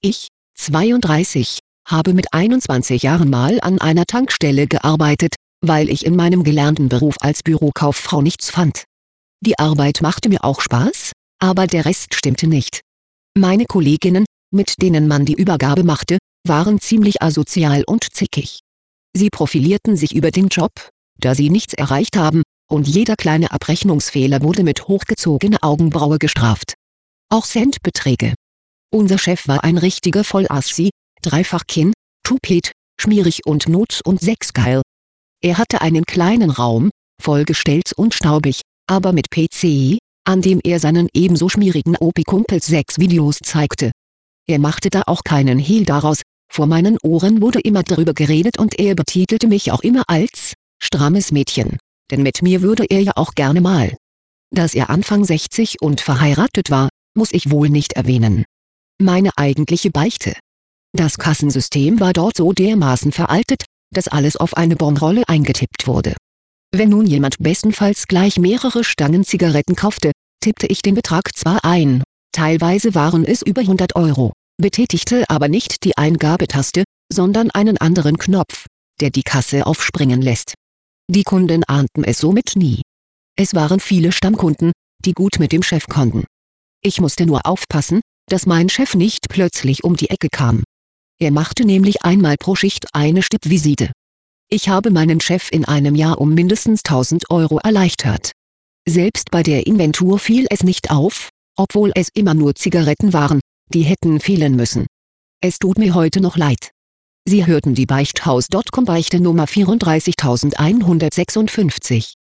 Ich, 32, habe mit 21 Jahren mal an einer Tankstelle gearbeitet, weil ich in meinem gelernten Beruf als Bürokauffrau nichts fand. Die Arbeit machte mir auch Spaß, aber der Rest stimmte nicht. Meine Kolleginnen, mit denen man die Übergabe machte, waren ziemlich asozial und zickig. Sie profilierten sich über den Job, da sie nichts erreicht haben, und jeder kleine Abrechnungsfehler wurde mit hochgezogener Augenbraue gestraft. Auch Centbeträge. Unser Chef war ein richtiger Vollassi, Dreifachkinn, Toupet, schmierig und und sexgeil. Er hatte einen kleinen Raum, vollgestellt und staubig, aber mit PC, an dem er seinen ebenso schmierigen OP-Kumpels Sexvideos zeigte. Er machte da auch keinen Hehl daraus, vor meinen Ohren wurde immer darüber geredet und er betitelte mich auch immer als strammes Mädchen, denn mit mir würde er ja auch gerne mal. Dass er Anfang 60 und verheiratet war, muss ich wohl nicht erwähnen. Meine eigentliche Beichte. Das Kassensystem war dort so dermaßen veraltet, dass alles auf eine Bonrolle eingetippt wurde. Wenn nun jemand bestenfalls gleich mehrere Stangen Zigaretten kaufte, tippte ich den Betrag zwar ein, teilweise waren es über 100 €, betätigte aber nicht die Eingabetaste, sondern einen anderen Knopf, der die Kasse aufspringen lässt. Die Kunden ahnten es somit nie. Es waren viele Stammkunden, die gut mit dem Chef konnten. Ich musste nur aufpassen, dass mein Chef nicht plötzlich um die Ecke kam. Er machte nämlich einmal pro Schicht eine Stippvisite. Ich habe meinen Chef in einem Jahr um mindestens 1000 € erleichtert. Selbst bei der Inventur fiel es nicht auf, obwohl es immer nur Zigaretten waren, die hätten fehlen müssen. Es tut mir heute noch leid. Sie hörten die Beichthaus.com Beichte Nummer 34156.